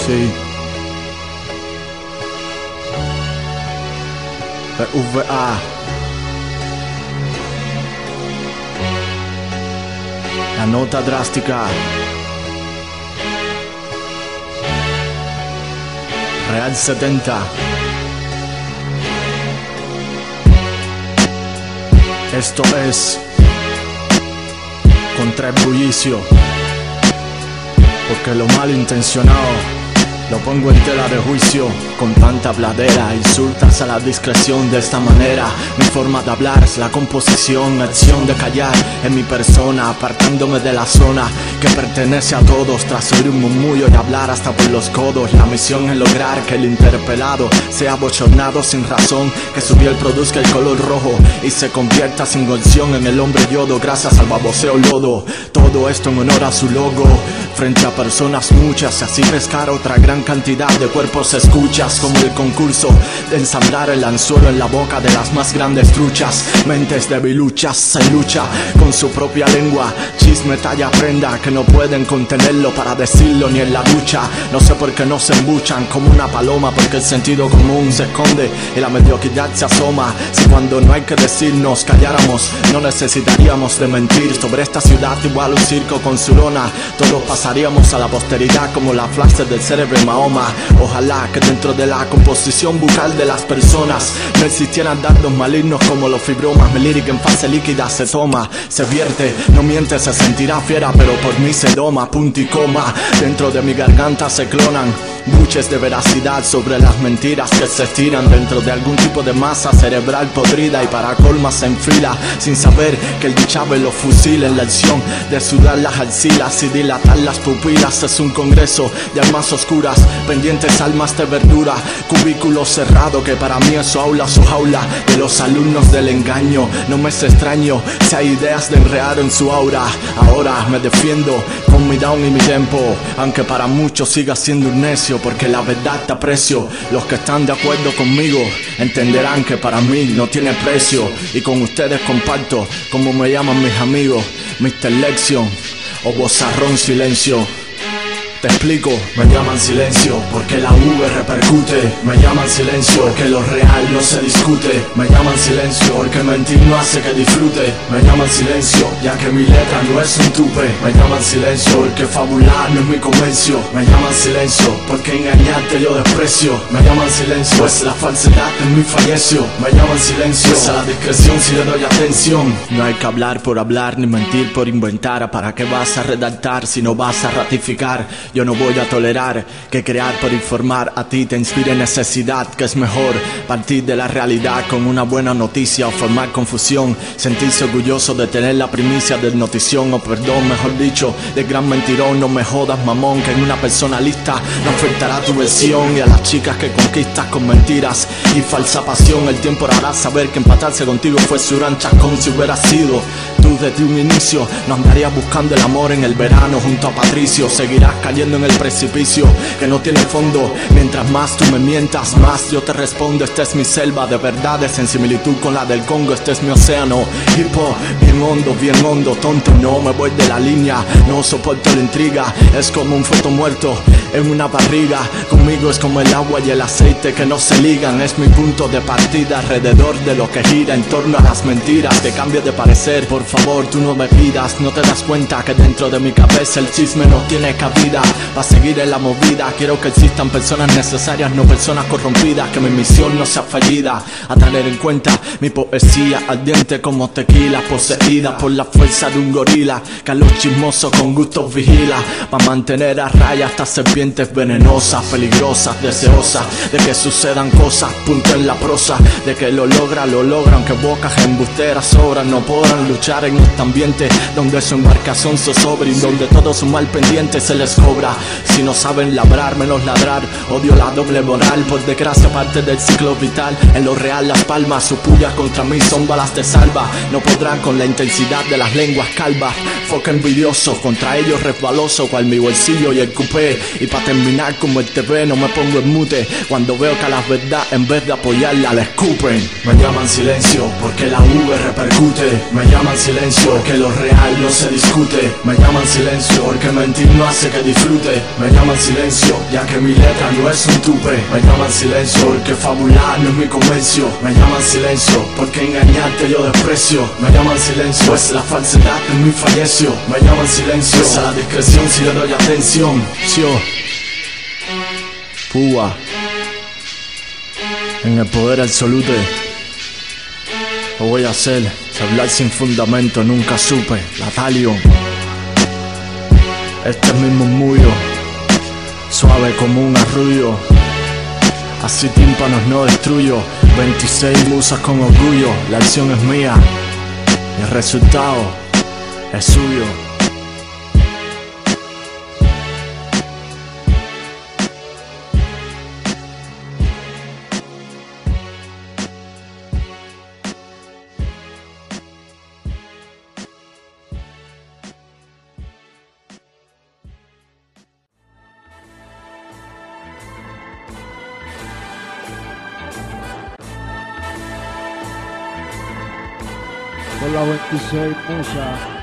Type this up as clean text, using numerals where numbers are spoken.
Sí. PVA. La nota drástica. Real 70. Esto es contra el bullicio, porque lo malintencionado lo pongo en tela de juicio. Con tanta bladera insultas a la discreción. De esta manera mi forma de hablar es la composición, acción de callar en mi persona, apartándome de la zona que pertenece a todos. Tras oír un murmullo y hablar hasta por los codos, la misión es lograr que el interpelado sea bochornado sin razón, que su piel produzca el color rojo y se convierta sin opción en el hombre yodo, gracias al baboseo lodo. Todo esto en honor a su logo, frente a personas muchas, y así pescar otra gran cantidad de cuerpos escuchas, como el concurso de ensamblar el anzuelo en la boca de las más grandes truchas. Mentes debiluchas se lucha con su propia lengua, chisme talla prenda que no pueden contenerlo para decirlo ni en la ducha. No sé por qué no se embuchan como una paloma, porque el sentido común se esconde y la mediocridad se asoma. Si cuando no hay que decir nos calláramos, no necesitaríamos de mentir. Sobre esta ciudad igual un circo con su lona, todos pasaríamos a la posteridad como la flashes del cerebro Mahoma. Ojalá que dentro de la composición bucal de las personas no existieran dardos malignos como los fibromas. Mi lírica en fase líquida se toma, se vierte, no miente, se sentirá fiera, pero por mí se doma, punto y coma. Dentro de mi garganta se clonan buches de veracidad sobre las mentiras que se estiran dentro de algún tipo de masa cerebral podrida, y para colma se enfila sin saber que el dichable lo fusila en la acción de sudar las axilas y dilatar las pupilas. Es un congreso de almas oscuras, pendientes almas de verdura, cubículo cerrado que para mí es su aula, su jaula de los alumnos del engaño. No me es extraño si hay ideas de enredar en su aura. Ahora me defiendo con mi down y mi tempo, aunque para muchos siga siendo un necio, porque la verdad te aprecio. Los que están de acuerdo conmigo entenderán que para mí no tiene precio, y con ustedes comparto como me llaman mis amigos, Mr. Lexion o Bozarrón Silencio. Te explico, me llaman silencio porque la V repercute. Me llaman silencio porque lo real no se discute. Me llaman silencio porque mentir no hace que disfrute. Me llaman silencio ya que mi letra no es un tupe. Me llaman silencio porque fabular no es mi comercio. Me llaman silencio porque engañarte yo desprecio. Me llaman silencio pues la falsedad es mi fallecio. Me llaman silencio pues a la discreción si le doy atención. No hay que hablar por hablar ni mentir por inventar. ¿Para qué vas a redactar si no vas a ratificar? Yo no voy a tolerar que crear por informar a ti te inspire necesidad, que es mejor partir de la realidad con una buena noticia o formar confusión, sentirse orgulloso de tener la primicia de notición, o perdón, mejor dicho, de gran mentirón. No me jodas, mamón, que en una persona lista no afectará tu versión, y a las chicas que conquistas con mentiras y falsa pasión, el tiempo hará saber que empatarse contigo fue su gran chascón. Si hubiera sido tú desde un inicio, no andarías buscando el amor en el verano junto a Patricio. Seguirás cayendo en el precipicio que no tiene fondo. Mientras más tú me mientas, más yo te respondo. Esta es mi selva de verdades en similitud con la del Congo. Este es mi océano hip hop, bien hondo, tonto. No me voy de la línea, no soporto la intriga. Es como un feto muerto en una barriga. Conmigo es como el agua y el aceite que no se ligan. Es mi punto de partida alrededor de lo que gira en torno a las mentiras. Que cambies de parecer, por favor, tú no me pidas. No te das cuenta que dentro de mi cabeza el chisme no tiene cabida. Va a seguir en la movida, quiero que existan personas necesarias, no personas corrompidas. Que mi misión no sea fallida, a tener en cuenta mi poesía ardiente como tequila, poseída por la fuerza de un gorila que a los chismosos con gustos vigila, para mantener a raya estas serpientes venenosas, peligrosas, deseosas de que sucedan cosas. Punto en la prosa, de que lo logra, aunque bocas embusteras sobran. No podrán luchar en este ambiente donde su embarcación zozobra y donde todo su mal pendiente se les cobra. Si no saben labrar, menos ladrar. Odio la doble moral, por desgracia parte del ciclo vital. En lo real las palmas, sus pullas contra mí son balas de salva. No podrán con la intensidad de las lenguas calvas. Foca envidioso, contra ellos resbaloso, cual mi bolsillo y el cupé. Y Y para terminar como el TV no me pongo en mute cuando veo que a la verdad en vez de apoyarla la escupen. Me llaman silencio porque la V repercute. Me llaman silencio porque lo real no se discute. Me llaman silencio porque mentir no hace que disfrute. Me llaman silencio ya que mi letra no es un tupe. Me llaman silencio porque fabular no es mi comercio. Me llaman silencio porque engañarte yo desprecio. Me llaman silencio pues la falsedad en mí falleció. Me llaman silencio pues a la discreción si le doy atención. Yo Púa en el poder absoluto. Lo voy a hacer, si hablar sin fundamento nunca supe. La Talion. Este es mi murmullo, suave como un arrullo. Así tímpanos no destruyo. 26 musas con orgullo. La acción es mía y el resultado es suyo. Por la 26 musas.